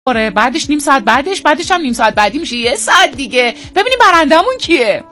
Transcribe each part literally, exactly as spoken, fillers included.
آره بعدش نیم ساعت بعدش بعدش هم نیم ساعت بعدی میشه یه ساعت دیگه. ببینیم برندمون کیه.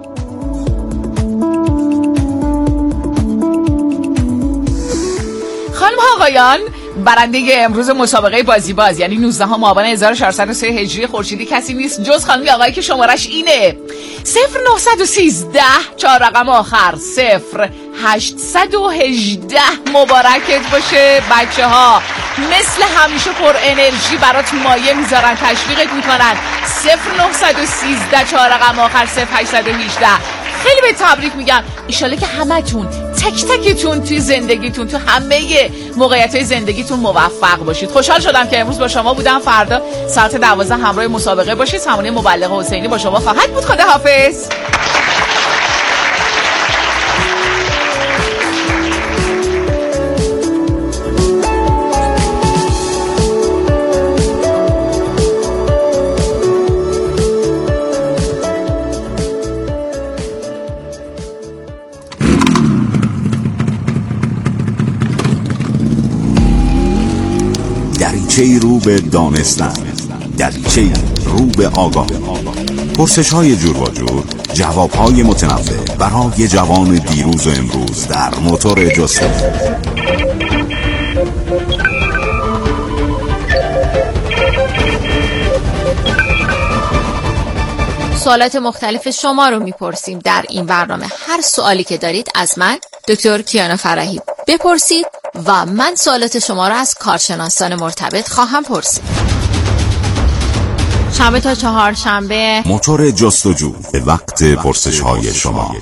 خانم آقایان، برنده امروز مسابقه بازی باز یعنی نوزدهم آبان هزار و چهارصد و سه هجری خورشیدی کسی نیست جز خانم آقایی که شمارش اینه صفر نهصد و سیزده چهار رقم آخر صفر هشتصد و هجده. مبارکت باشه بچه ها، مثل همیشه پر انرژی برات مایه میذارن، تشویقت میکنن. صفر نهصد و سیزده چهار رقم آخر صفر هشتصد و هجده. خیلی به تبریک میگم. ایشاله که همتون تک تکتون توی زندگیتون تو همه موقعیت‌های زندگیتون موفق باشید. خوشحال شدم که امروز با شما بودم. فردا ساعت دوازده همراه مسابقه باشید. سمانه مبلغ حسینی با شما خواهد بود. خداحافظ. دریچه‌ای رو به دانستن، دریچه‌ای رو به آگاه، پرسش‌های جور و جور، جواب‌های متنوع برای جوان دیروز و امروز در موتور جستجو. سوالات مختلف شما رو میپرسیم در این برنامه. هر سوالی که دارید از من دکتر کیانا فرحی بپرسید و من سوالات شما رو از کارشناسان مرتبط خواهم پرسید. شنبه تا چهارشنبه موتور جستجو به وقت پرسش های شما.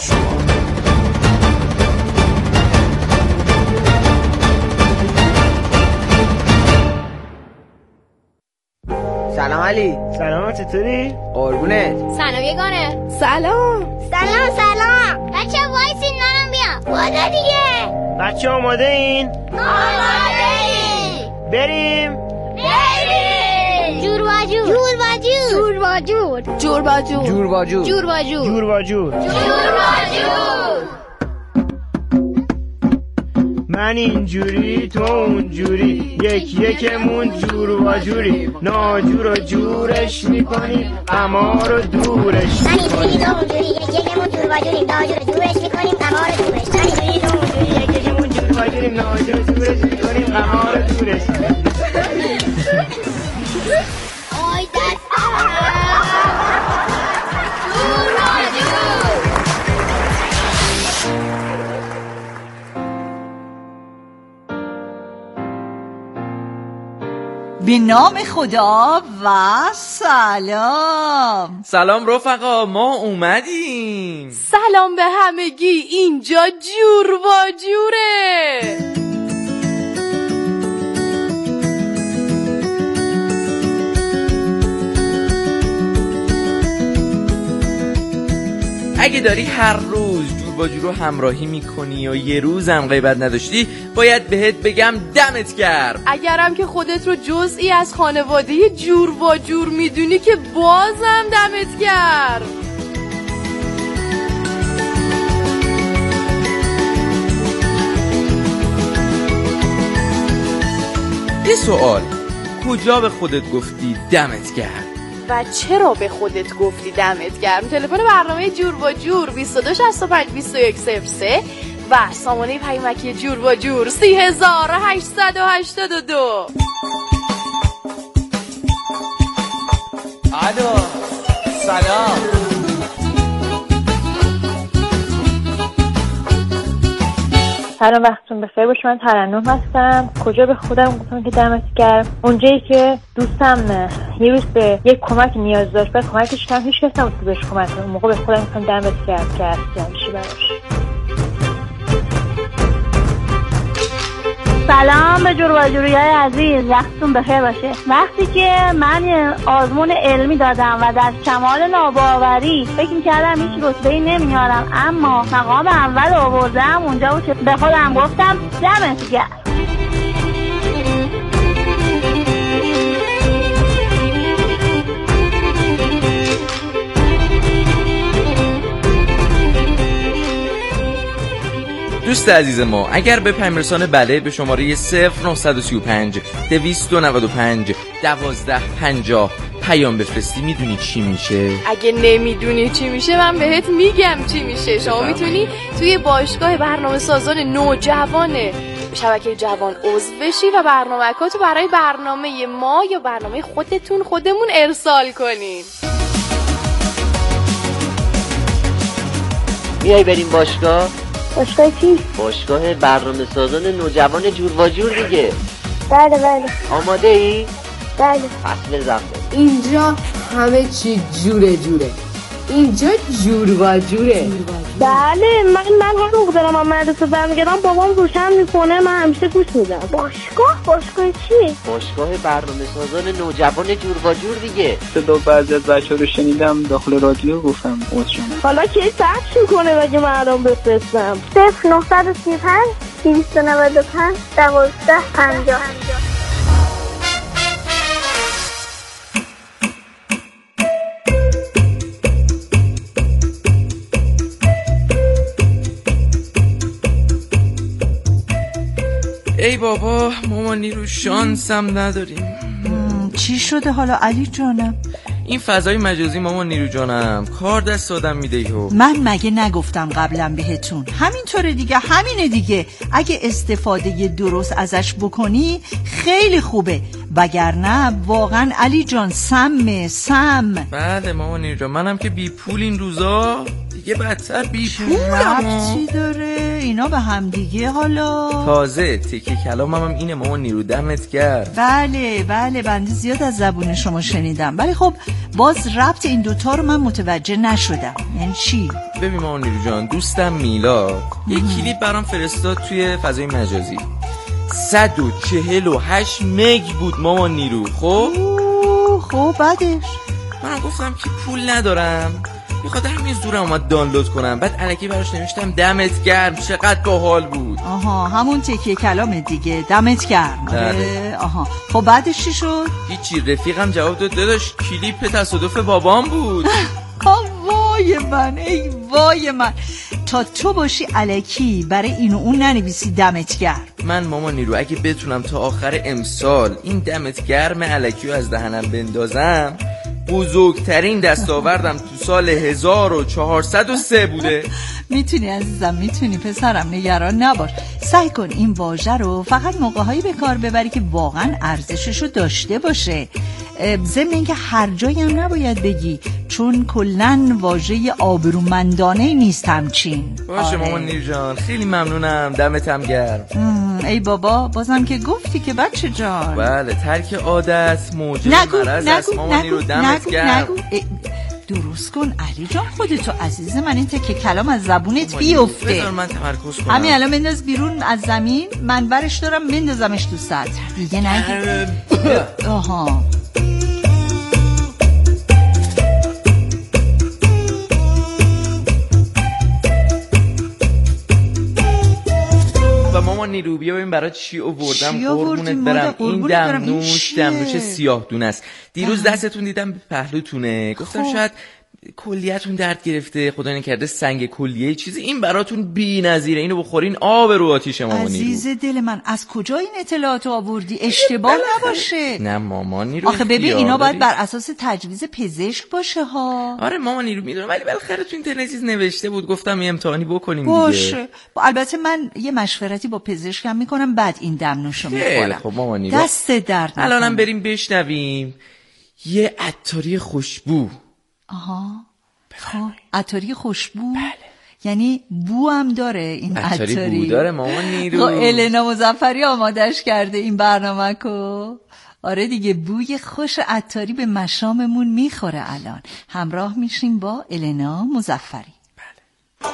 سلام علی. سلام، چطوری؟ قربونت. سلام یگانه. سلام. سلام سلام. بچه وایسین نانم بیا. وادا دیگه. بچه آماده این؟ آماده این. بریم. بریم. جور و جور. جور و جور. جور و جور. جور با جور. جور با جور. جور و جور. جور با جور. جور و جور. من اینجوری تو اونجوری، یک یکمون جور و جوری، ناجور و جورش میکنیم اما رو دورش. من اینجوری تو اونجوری، یک یکمون جور و جوری، ناجور و جورش میکنیم اما رو دورش. من اینجوری تو اونجوری، یک یکمون جور و جوری، ناجور و جورش میکنیم اما رو دورش. آی دستم. جور و جور. به نام خدا و سلام. سلام رفقا، ما اومدیم. سلام به همگی، اینجا جور و جوره. اگه داری هر روز جور با جور رو همراهی میکنی و یه روزم غیبت نداشتی، باید بهت بگم دمت گرم. اگرم که خودت رو جزئی از خانواده جور و جور میدونی که بازم دمت گرم. یه سوال، کجا به خودت گفتی دمت گرم؟ و چرا به خودت گفتی دمت گرم؟ تلفن برنامه جور و جور بیست و دو شصت و پنج بیست و یک صفر سه و سامانه پیامکی جور و جور سی هزار و هشتصد و هشتاد و دو. الو سلام. سلام، وقتتون بخیر باشه. من ترنم هستم. کجا به خودم گفتم که دمت گرم؟ اونجایی که دوستم یه روز به یک کمک نیاز داشت، بعد کمکش کردم، هیچ کس نبود که بهش کمک کنه. اون موقع به خودم گفتم دمت گرم که هستی همیشه براش. سلام به جور و جوریای عزیز، وقتتون بخیر باشه. وقتی که من آزمون علمی دادم و در کمال ناباوری فکر می‌کردم هیچ رتبه‌ای نمیارم، اما مقام اول آوردم، اونجا بود که به خودم گفتم دمت گرم. دوست دوست عزیز ما اگر به پیام رسانه بله به شماره صفر نه سه پنج دویست و نود و پنج دوازده پنجاه پیام بفرستی میدونی چی میشه؟ اگه نمیدونی چی میشه من بهت میگم چی میشه. شما میتونی توی باشگاه برنامه سازان نوجوان شبکه جوان عضو بشی و برنامه‌کاتو برای برنامه ما یا برنامه خودتون خودمون ارسال کنین. میای بریم باشگاه؟ باشگاه چی؟ باشگاه برنامه سازان نوجوان جور و جور دیگه. بله بله. آماده ای؟ بله. پس بزن. اینجا همه چی جوره جوره. اینجا جور و جوره. بله من من هر موقع دارم من مدرسه برمیگردم بابام روشن میکنه من همیشه گوش میدم. باشگاه باشگاه چی؟ باشگاه برنامه سازان نوجوان جور و جور دیگه. صدا بعضی از بچه‌ها رو شنیدم داخل رادیو گفتم عذرشون. حالا کی ثبت میکنه بگه من الان بفرستم؟ صفر نه سه پنج دویست و نود و پنج دوازده پنجاه. ای بابا ماما نیرو شانسم نداریم. چی شده حالا علی جانم؟ این فضای مجازی ماما نیرو جانم کار دست آدم میده یهو. من مگه نگفتم قبلا بهتون همینطوره دیگه، همینه دیگه. اگه استفاده درست ازش بکنی خیلی خوبه، وگرنه واقعا علی جان سمه سم. بله ماما نیرو جان منم که بی پول این روزا دیگه بدتر بی پولم. چی داره اینا به هم دیگه؟ حالا تازه تکه کلامم هم اینه ماما نیرو دمت گرد. بله بله بنده زیاد از زبون شما شنیدم، ولی خب باز ربط این دوتا رو من متوجه نشدم. یعنی چی؟ ببین ماما نیرو جان دوستم میلاد یه کلیپ برام فرستاد توی فضای مجازی صد و چهل و هشت مگ بود ماما نیرو. خب خب بعدش من گفتم که پول ندارم میخواد همین زورم اومد دانلود کنم، بعد الکی براش نوشتم دمت گرم چقدر باحال بود. آها همون تکیه کلام دیگه دمت گرم. آها خب بعدش چی شد؟ هیچی رفیقم جواب داد داداش کلیپ تصادف بابام بود. وای من ای وای من، تا تو باشی الکی برای اینو اون ننویسی دمت گرم. من ماما نیرو اگه بتونم تا آخر امسال این دمت گرم الکی رو از دهنم بندازم بزرگترین دستاوردم تو سال هزار و چهارصد و سه بوده. میتونی عزیزم میتونی پسرم، نگران نباش. سعی کن این واژه رو فقط موقع‌هایی به کار ببری که واقعا ارزششو داشته باشه. ضمن اینکه هر جایی هم نباید بگی، چون کلن واژه آبرومندانه نیست همچین. باشه مامان نیرو جان خیلی ممنونم دمت هم گرم. ای بابا بازم که گفتی که بچه جان. بله ترک عادت موجب مرض است مامان نیرو دمت گرم. درست کن علی جان خودتو عزیز من، این تکه کلام از زبونت بیفته. بذار من تمرکز کنم. همین الان بنداز بیرون از زمین، من برش دارم بندازمش تو سطح دیگه نگی. آها و ماما نیرو بیا ببین برای چی آوردم قربونت برم. این دمنوش دمنوش سیاه دونه است. دیروز دستتون دیدم به پهلوتونه گفتم شاید کلیه‌تون درد گرفته خدا نکرده سنگ کلیه چیزی، این براتون بی‌نظیره اینو بخورین آب رو آتیش ماما نیرو. عزیز دل من از کجا این اطلاعاتو آوردی؟ اشتباه نباشه. نه ماما نیرو آخه ببین اینا باید بر اساس تجویز پزشک باشه ها. آره ماما نیرو میدونم ولی بالاخره تو اینترنت چیز نوشته بود گفتم یه امتحانی بکنیم باشه. دیگه. البته من یه مشورتی با پزشکم میکنم بعد این دمنوشو میخورم. خب ماما نیرو دست درد نکنه. الانم بریم بشنویم یه عطاری خوشبو. آها خب عطاری خوشبو. بله. یعنی بو هم داره این عطاری. عطاری بو داره ماما نیرو. خب النا مظفری آمادش کرده این برنامه کو. آره دیگه بوی خوش عطاری به مشاممون میخوره. الان همراه میشیم با النا مظفری. بله.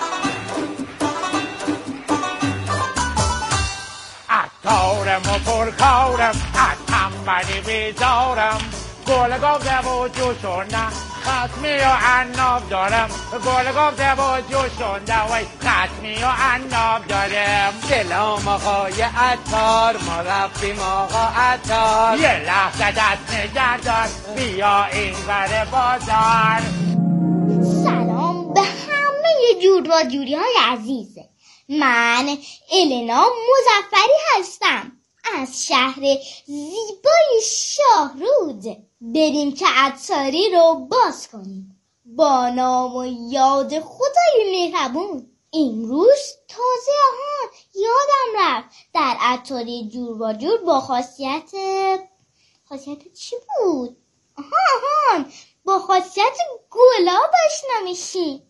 عطارم و پرکارم عطم بری بیزارم گل گفته و جوشونه ختمی و عناب دارم گل گفته و جوشونده وی ختمی و عناب دارم دلم آقای عطار ما رفتیم آقا عطار یه لحظه دست نگه دار بیا این ور بازار. سلام به همه جور و جوری های عزیزه. من النا مظفری هستم از شهر زیبای شاهرود. بریم که عطاری رو باز کنیم با نام و یاد خدای مهربون. امروز تازه ها یادم رفت در عطاری جور و جور با خاصیت خاصیت چی بود؟ آها آها با خاصیت گلاب آشنا میشی.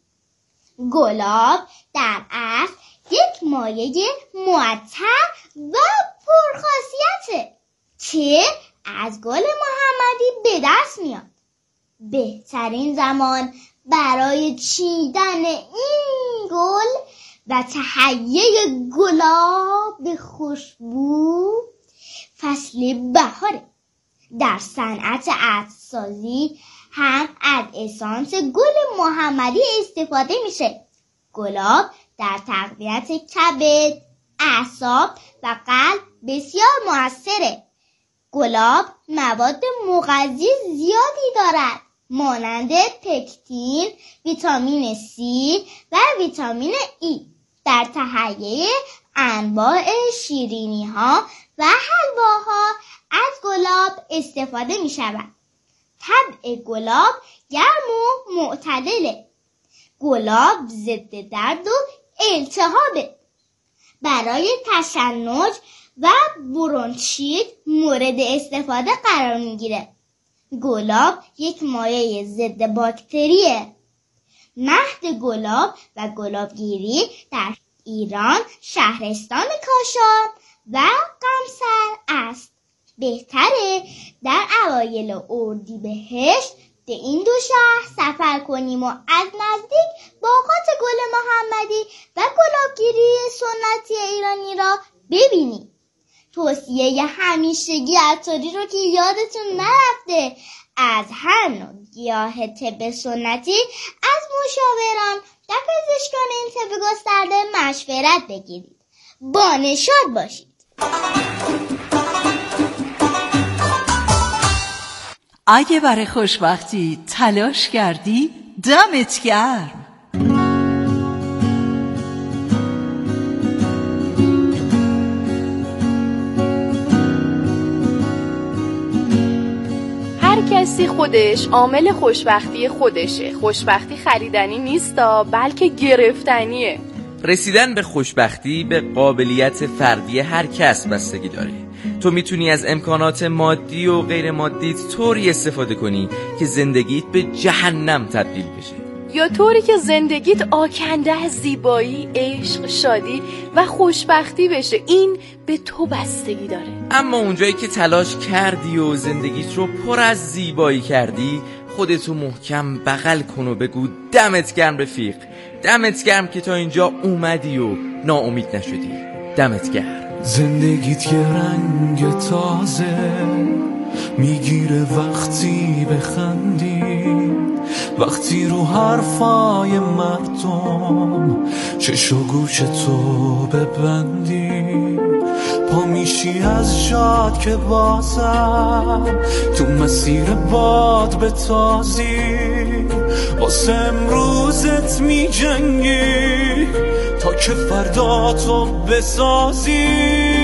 گلاب در اصل یک مایه معطر و پرخاصیته که از گل محمدی به دست میاد. بهترین زمان برای چیدن این گل و تهیه گلاب خوشبو فصل بهاره. در صنعت عطرسازی هم از اسانس گل محمدی استفاده میشه. گلاب در تقویت کبد، اعصاب و قلب بسیار موثره. گلاب مواد مغذی زیادی دارد مانند پکتین، ویتامین سی و ویتامین ای. در تهیه انواع شیرینی ها و حلواها از گلاب استفاده می شود. طبع گلاب گرم و معتدله. گلاب ضد درد و التهابه. برای تشنج و برونشیت مورد استفاده قرار میگیره. گلاب یک مایع ضد باکتریه. مهد گلاب و گلابگیری در ایران شهرستان کاشان و قمصر است. بهتره در اوایل اردیبهشت به این دو شهر سفر کنیم و از نزدیک باغات گل محمدی و گلابگیری سنتی ایرانی را ببینیم. توصیه همیشگی عطاری رو که یادتون نرفته، از هر نوع گیاه طب سنتی از مشاوران و پزشکان طب گسترده مشورت بگیرید. با نشاط باشید. اگه برای خوشبختی تلاش کردی دمت گرم. هر کسی خودش عامل خوشبختی خودشه. خوشبختی خریدنی نیستا بلکه گرفتنیه. رسیدن به خوشبختی به قابلیت فردی هر کس بستگی داره. تو میتونی از امکانات مادی و غیر مادیت طوری استفاده کنی که زندگیت به جهنم تبدیل بشه، یا طوری که زندگیت آکنده از زیبایی، عشق، شادی و خوشبختی بشه. این به تو بستگی داره. اما اونجایی که تلاش کردی و زندگیت رو پر از زیبایی کردی، خودتو محکم بغل کن و بگو دمت گرم رفیق. دمت گرم که تا اینجا اومدی و ناامید نشدی. دمت گرم. زندگیت یه رنگ تازه میگیره وقتی بخندی، وقتی رو حرفای مردم چش و گوش تو ببندی، پا میشی از جاد که بازم تو مسیر باد به تازی، واسه امروزت میجنگی تا که فردا تو بسازی.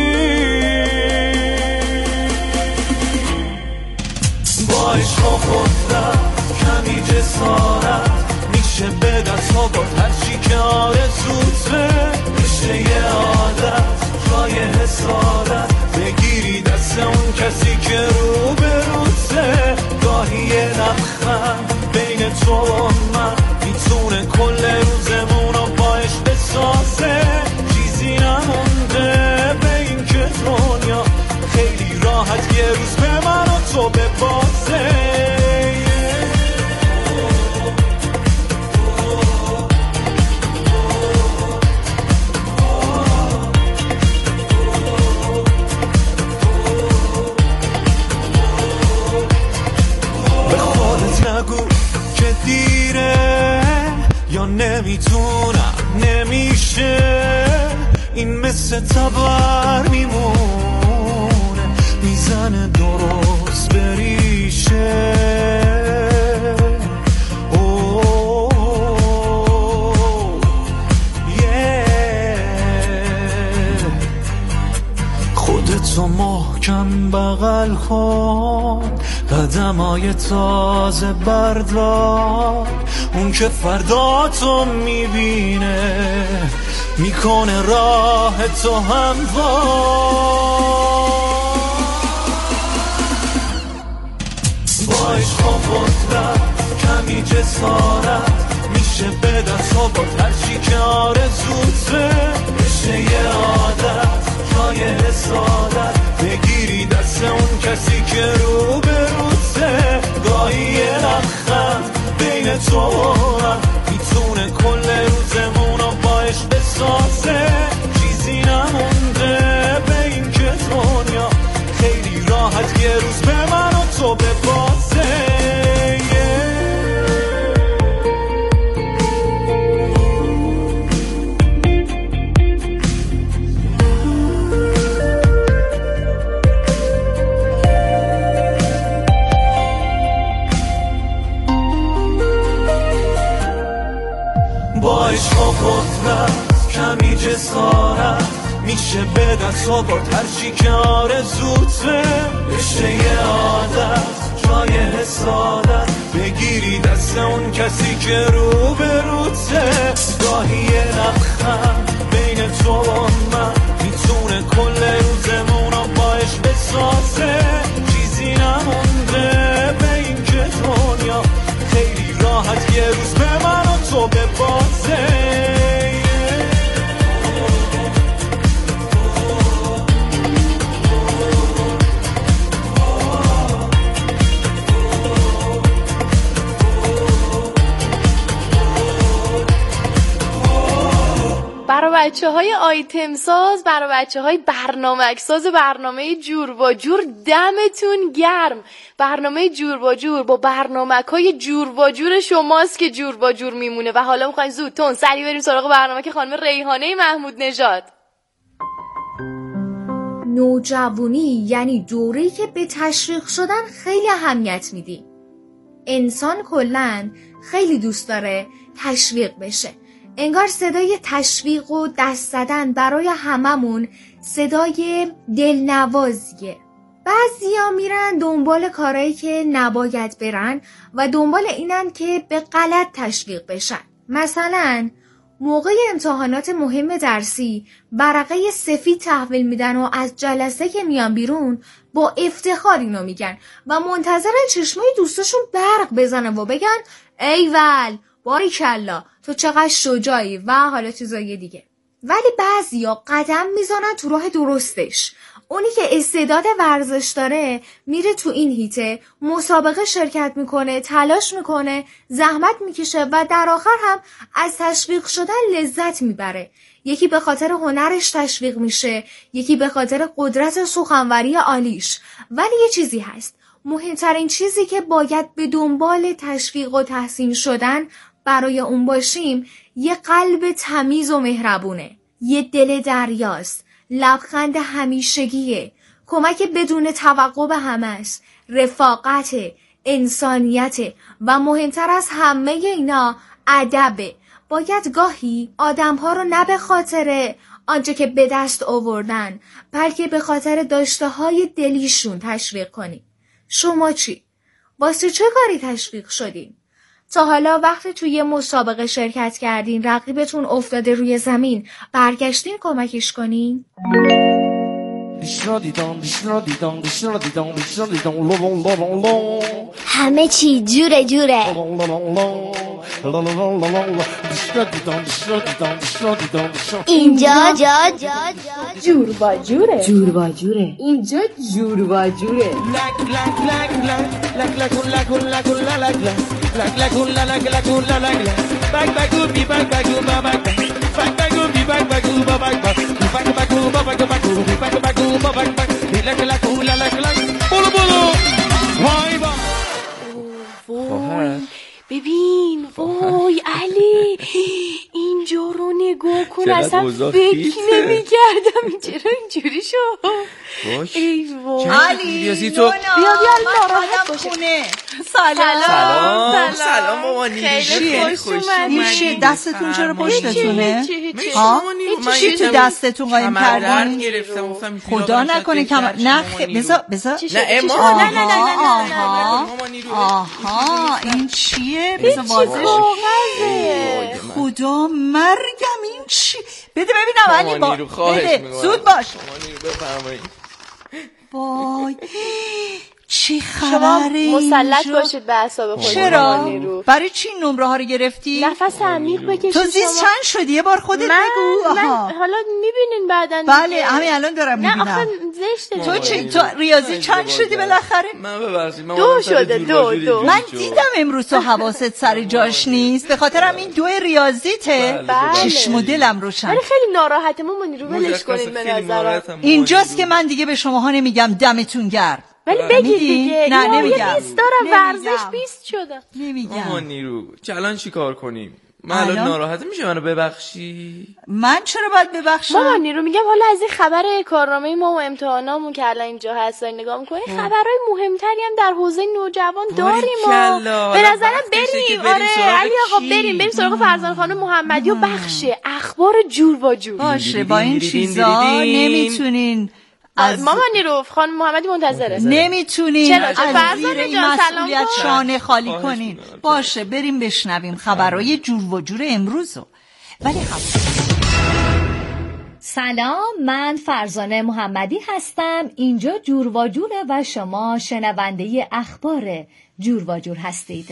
با عشق و قدرت کمی جسارت میشه به دست آورد هرچی که آرزوته، میشه یه عادت جای حسادت بگیری دست اون کسی که رو به روته. گاهی یه لبخند بین تو و من میتونه کل روزمون رو باش بسازه. چیزی نمونده به این که دنیا خیلی راحت یه روز به من و تو ببازه. به خودت نگو که دیره یا نمیتونم نمیشه، این مثل تبر میمونه میزنه درست بریشه. اوه یه کن، قدمای تازه بردار. اون که فردا تو میبینه میکنه راه تو هموار. با عشق و قدرت کمی جسارت میشه به دست آورد هرچی که آرزوته. بشه یه عادت جای حسادت، بگیری دست اون کسی که رو به روته. گاهی یه لبخند بین تو و من میتونه کل روزمون رو با عشق بسازه. چیزی نمونده به این که دنیا خیلی راحت یه روز به من و تو ببازه. با عشق و قدرت کمی جسارت میشه به دست آورد هرچی که آرزوته. بشه یه عادت جای حسادت، بگیری دست اون کسی که رو به روته. گاهی یه لبخند بین تو و من میتونه کل روزمون رو با عشق بسازه. چیزی نمونده به این که دنیا خیلی راحت یه روز به من و تو ببازه. برای بچه های آیتم ساز، برای بچه های برنامه ساز برنامه جور و جور دمتون گرم. برنامه جور و جور با برنامه های جور و جور شماست که جور و جور میمونه. و حالا میخوایم زود تون سریع بریم سراغ برنامه که خانم ریحانه محمود نژاد. نوجوانی یعنی دوره‌ای که به تشویق شدن خیلی اهمیت میدیم. انسان کلاً خیلی دوست داره تشویق بشه. انگار صدای تشویق و دست زدن برای هممون صدای دلنوازیه. بعضیا میرن دنبال کارهایی که نباید برن و دنبال اینن که به غلط تشویق بشن. مثلا موقع امتحانات مهم درسی ورقه سفید تحویل میدن و از جلسه که میان بیرون با افتخار اینو میگن و منتظرن چشمای دوستاشون برق بزنن و بگن ایول باریکلا تو چقدر شجاعی و حالا چیزای دیگه. ولی بعضیا قدم میزنن تو راه درستش. اونی که استعداد ورزش داره میره تو این هیته مسابقه شرکت میکنه، تلاش میکنه، زحمت میکشه و در آخر هم از تشویق شدن لذت میبره. یکی به خاطر هنرش تشویق میشه، یکی به خاطر قدرت سخنوری عالیش. ولی یه چیزی هست، مهمترین چیزی که باید به دنبال تشویق و تحسین شدن برای اون باشیم یه قلب تمیز و مهربونه، یه دل دریاست، لبخند همیشگیه، کمک بدون توقع به همه است، رفاقت، انسانیت و مهمتر از همه اینا ادبه. باید گاهی آدم‌ها رو نه به خاطر آنچه که به دست آوردن بلکه به خاطر داشته‌های دلیشون تشویق کنیم. شما چی؟ واسه چه کاری تشویق شدین؟ تا حالا وقتی توی یه مسابقه شرکت کردین رقیبتون افتاده روی زمین برگشتین کمکش کنین؟ همه چی جوره جوره. اینجا جا جور با جوره. جور با جوره. اینجا جور با جوره. ببین وای علی اینجا رو نگاه کن، اصلا فکر نمی کردم این چرا اینجوری شد. ای وای علی تو بیا بیا ناراحت باشه. سلام سلام سلام مامان خیلی خوش اومدید. دستتون چرا پشتتونه؟ ها این چی تو دستتون قایم کردین؟ گرفتم گفتم خدا نکنه کم نه بذار بذار نه اما نه نه نه نه آها این چیه؟ بذار بازش خدا مرگم این چی؟ بده ببینم علی با بده زود باش وای چی خبره شما مسلط باشید به اعصاب خودتون. چرا؟ برای چی نمره ها رو گرفتی؟ نفس عمیق بکشید. تو زیست چند شدی؟ یه بار خودت من بگو. من حالا میبینین بعداً. بله همین الان دارم میبینم. نه آخه زشته. تو چی؟ تو ریاضی چند شدی بالاخره؟ من ببخشید من دو شده دو دو. من دیدم امروز تو حواست سر جاش نیست، به خاطرم این دو ریاضیته. چشم و دلم روشن. ولی خیلی ناراحته مامان رو ولش کنین به نظرم. اینجاست که من دیگه به شماها نمیگم دمتون گرم. ولی بگید دیگه. نه نمیگم. بیست دارم ورزش بیست شدم. نمیگم. مامان نیرو الان چی کار کنیم؟ من الان ناراحته میشه منو ببخشی؟ من چرا باید ببخشم؟ مامان نیرو میگم حالا از این خبر کارنامه ما و امتحانامون که الان اینجا هست نگاه میکنی خبرهای مهمتری هم در حوزه نوجوان داریم ما به نظرم بریم. آره علی آقا بریم بریم سراغ فرزانه خانم محمدی و بخش اخبار جور و جور. باشه با این چیزا نمیتونین از مامان نیروف خانم محمدی منتظره. نمیتونین از زیر این مسئولیت کن. شانه خالی کنین. باشه بریم بشنویم خبرهای جور و جور امروزو. ولی خب سلام، من فرزانه محمدی هستم. اینجا جور و جوره و شما شنونده اخبار جور و جور هستید.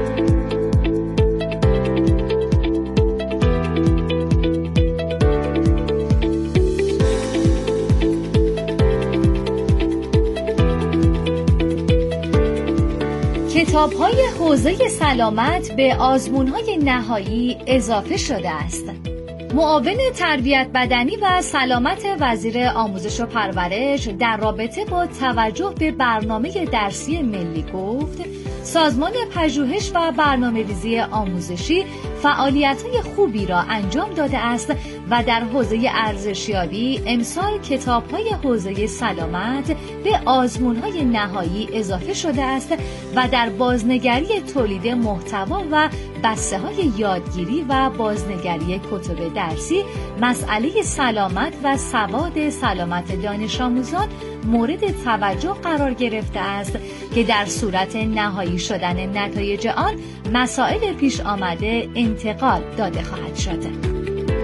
کتاب‌های حوزه سلامت به آزمون‌های نهایی اضافه شده است. معاون تربیت بدنی و سلامت وزیر آموزش و پرورش در رابطه با توجه به برنامه درسی ملی گفت سازمان پژوهش و برنامه‌ریزی آموزشی فعالیت‌های خوبی را انجام داده است و در حوزه ارزشیابی امسال کتاب‌های حوزه سلامت به آزمون‌های نهایی اضافه شده است و در بازنگری تولید محتوا و بسته‌های یادگیری و بازنگری کتب درسی مسئله سلامت و سواد سلامت دانش آموزان مورد توجه قرار گرفته است که در صورت نهایی شدن نتایج آن مسائل پیش آمده انتقال داده خواهد شد.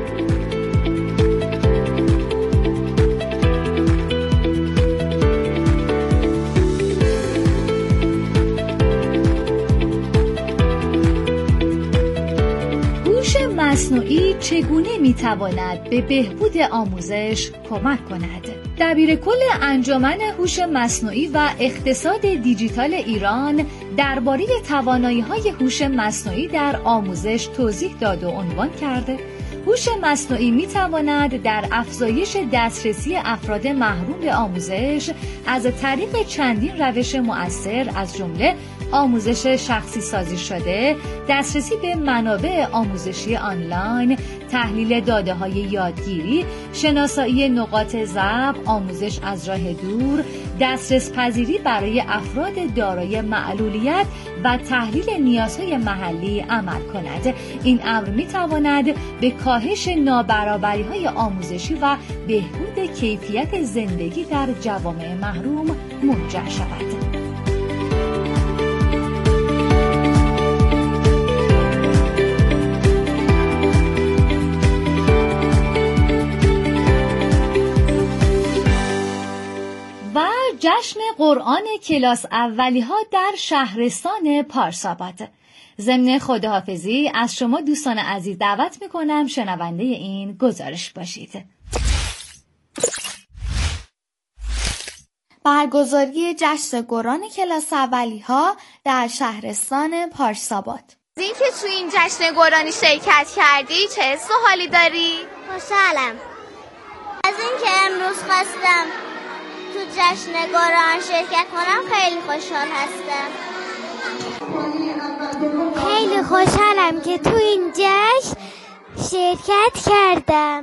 مصنوعی چگونه میتواند به بهبود آموزش کمک کند؟ دبیرکل انجمن هوش مصنوعی و اقتصاد دیجیتال ایران درباره توانایی‌های هوش مصنوعی در آموزش توضیح داد و عنوان کرده هوش مصنوعی میتواند در افزایش دسترسی افراد محروم به آموزش از طریق چندین روش مؤثر از جمله آموزش شخصی سازی شده، دسترسی به منابع آموزشی آنلاین، تحلیل داده‌های یادگیری، شناسایی نقاط ضعف، آموزش از راه دور، دسترس پذیری برای افراد دارای معلولیت و تحلیل نیازهای محلی عمل کند. این امر می‌تواند به کاهش نابرابری‌های آموزشی و بهبود کیفیت زندگی در جوامع محروم منجر شود. و جشن قرآن کلاس اولی ها در شهرستان پارساباد. ضمن خداحافظی از شما دوستان عزیز دعوت میکنم شنونده این گزارش باشید. برگزاری جشن قرآن کلاس اولی ها در شهرستان پارساباد. این که تو این جشن قرآنی شرکت کردی چه حس و حالی داری؟ خوشحالم از اینکه امروز خواستم تو جشن قرآن شرکت کنم. خیلی خوشحال هستم. خیلی خوشحالم که تو این جشن شرکت کردم.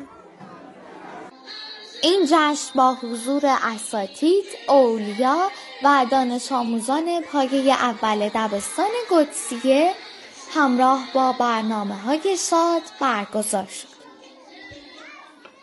این جشن با حضور اساتید، اولیا و دانش آموزان پایه اول دبستان قدسیه همراه با برنامه‌های شاد برگزار شد.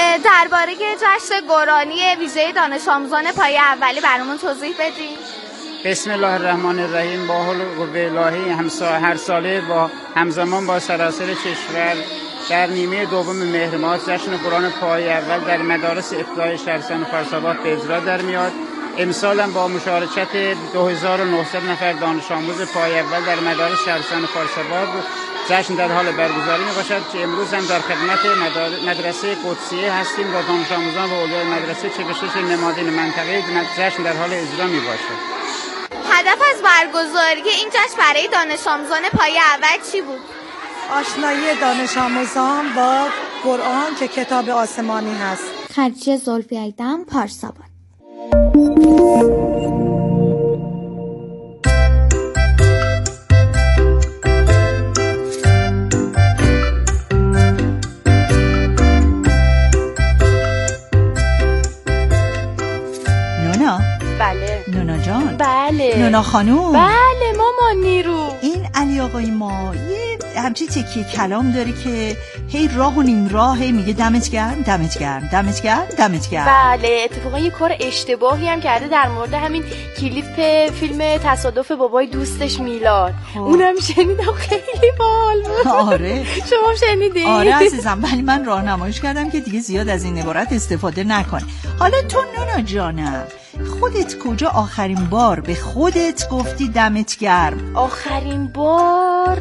درباره جشن گرانی ویژه دانش آموزان پایه اولی برامون توضیح بدین؟ بسم الله الرحمن الرحیم. با حول قوه الهی هر ساله با همزمان با سراسر کشور در نیمه دوم مهر ماه جشن قرآن پایه اول در مدارس ابتدایی شهرستان فارس‌آباد به اجرا در میاد. امسال هم با مشارکت دو هزار و نهصد نفر دانش آموز پایه اول در مدارس شهرستان فارس‌آباد جشن در حال برگزاری می باشد که امروز هم در خدمت مدرسه قدسیه هستیم و دانش آموزان و اولیای مدرسه چه به شش نمادین منطقه جشن در حال اجرا می باشد. هدف از برگزاری این جشن برای دانش آموزان پایه اول چی بود؟ آشنایی دانش آموزان با قرآن که کتاب آسمانی هست. خدیجه زلفی‌ایدم، پارس‌آباد. نونا. بله. نونا جان. بله. نونا خانوم. بله مامان نیرو. این علی آقای ما یه همچی تکیه کلام داره که هی راه و نیم راه هی میگه دمت گرم دمت گرم دمت گرم دمت گرم. بله اتفاقا یه کار اشتباهی هم کرده در مورد همین کلیپ فیلم تصادف بابای دوستش میلاد. اونم شنیدم خیلی باحال بود. آره شما شنیدی؟ آره عزیزم، ولی من راهنماییش کردم که دیگه زیاد از این عبارت استفاده نکن. حالا تو نونا جانم خودت کجا آخرین بار به خودت گفتی دمت گرم؟ آخرین بار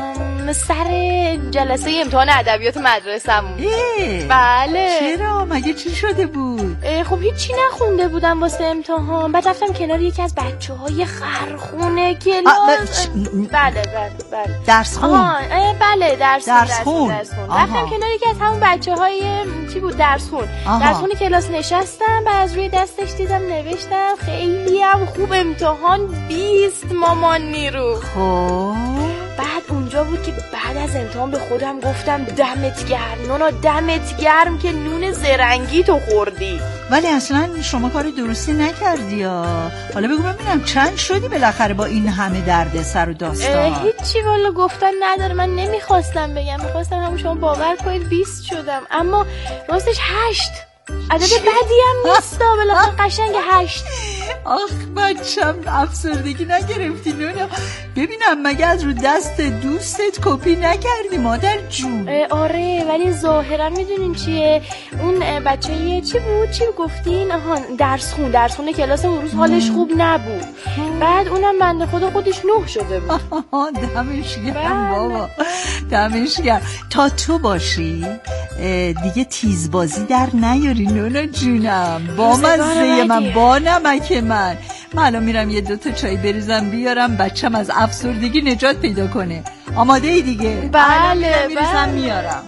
سر جلسه امتحان ادبیات مدرسه‌مون. بله. چرا؟ مگه چی شده بود؟ خب هیچی نخونده بودم واسه امتحان. بعد رفتم کنار یکی از بچه‌های خرخونه کلاس. بله بله بله. درس خون. بله درس درس خون. رفتم کنار یکی از همون بچه‌های چی بود درس خون. درس خون کلاس نشستم، بعد از روی دستش دیدم نوشتم خیلی هم خوب امتحان بیست مامان نیرو. خب بعد اونجا بود که بعد از امتحان به خودم گفتم دمت گرم نونا، دمت گرم که نون زرنگی تو خوردی. ولی اصلا شما کار درستی نکردی یا حالا بگو ببینم چند شدی بالاخره با این همه درد سر و داستان؟ هیچی والا گفتن نداره، من نمیخواستم بگم، میخواستم همون شما باور کنید بیست شدم، اما راستش هشت. عدد بدی هم نیست بالاخره قشنگ هشت. آخ بچم افسردگی نگرفتی نونا؟ ببینم مگه از رو دست دوستت کپی نکردی مادر جون؟ آره ولی ظاهرا میدونین چیه اون بچه چی بود چی گفتین؟ آها درس خون درس خون کلاس اون روز حالش خوب نبود. بعد اونم بنده خدا خودش نه شده بود. دمش گرم بابا دمش گرم. تا تو باشی دیگه تیزبازی در نیاری نونا جونم. با مزه من با نمک من من الان میرم یه دوتا چای بریزم بیارم بچم از افسردگی نجات پیدا کنه. آماده ای دیگه؟ بله میریزم بله. میارم.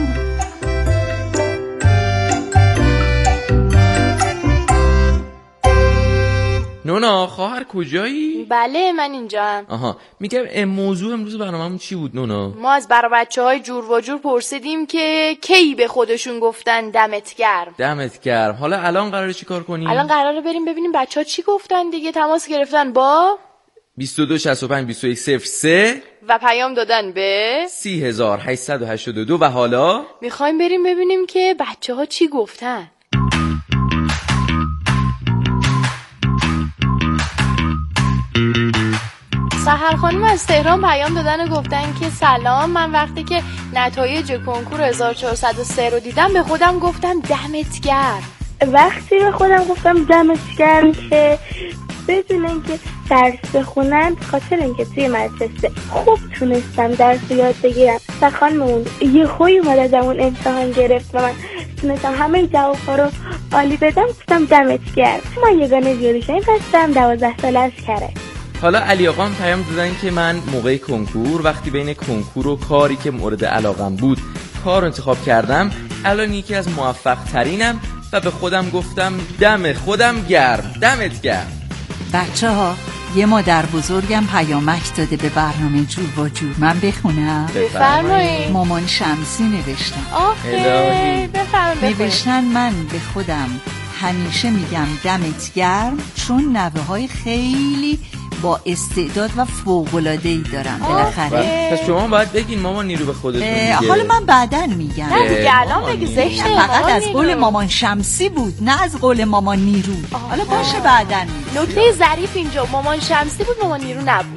نونا خواهر کجایی؟ بله من اینجام. آها میگم موضوع امروز برنامه‌مون چی بود نونا؟ ما از برای بچه‌های جور و جور پرسیدیم که کی به خودشون گفتن دمت گرم. دمت گرم. حالا الان قراره چی کار کنیم؟ الان قراره بریم ببینیم بچه‌ها چی گفتن دیگه. تماس گرفتن با بیست و دو شصت و پنج بیست و یک صفر سه و پیام دادن به سی هزار و هشتصد و هشتاد و دو و حالا میخوایم بریم ببینیم که بچه‌ها چی گفتن. سحر خانم از تهران پیام دادن و گفتن که سلام، من وقتی که نتایج کنکور هزار و چهارصد و سه رو دیدم به خودم گفتم دمت گرم. وقتی به خودم گفتم دمت گرم که بدون اینکه درس بخونم، خاطر اینکه توی مدرسه خوب تونستم درس یاد بگیرم و خانمون یه خوی اومد ازم اون امتحان گرفت و من تونستم همه جواب‌ها رو عالی بدم، گفتم دمت گرم. من یگانه زیادشایی پستم دوازده ساله از کرج. حالا علی آقام پیام دادن که من موقع کنکور وقتی بین کنکور و کاری که مورد علاقم بود کار انتخاب کردم، الان یکی از موفق ترینم و به خودم گفتم دم خودم گرم دمت گرم. بچه ها یه مادر بزرگم پیامک داده به برنامه جور و جور، من بخونم؟ بفرمایید. مامان شمسی نوشتن. آخه بفرمایید. نوشتن من به خودم همیشه میگم دمت گرم چون نوه های خیلی با استعداد و فوق‌العاده‌ای دارم بالاخره. پس شما باید بگین مامان نیرو به خودتون دیگه. حالا من بعداً میگم. نه دیگه الان بگی زشته. فقط از قول مامان شمسی بود، نه از قول مامان نیرو. حالا باشه بعداً میگم. نکته ظریف اینجا مامان شمسی بود، مامان نیرو نبود.